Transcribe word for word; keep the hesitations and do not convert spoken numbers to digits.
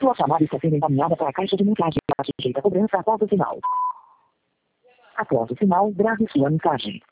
Sua chamada está sendo encaminhada para a caixa de mensagem sujeita a cobrança após o sinal. Após o sinal, grave sua mensagem.